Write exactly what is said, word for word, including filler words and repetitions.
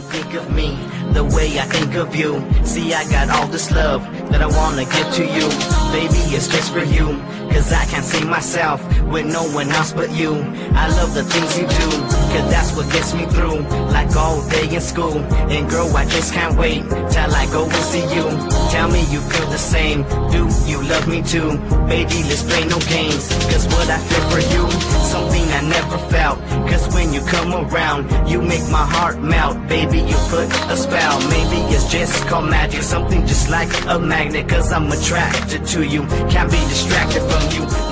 think of me, the way I think of you. See, I got all this love that I wanna give to you. Baby, it's just for you, cause I can't see myself with no one else but you. I love the things you do, cause that's what gets me through, like all day in school. And girl, I just can't wait till I go and see you. Tell me you feel the same, do you love me too? Baby, let's play no games, cause what I feel for you, something I never felt. Cause when you come around, you make my heart melt. Baby, you put a spell, maybe it's just called magic, something just like a magnet. Cause I'm attracted to you, can't be distracted from you.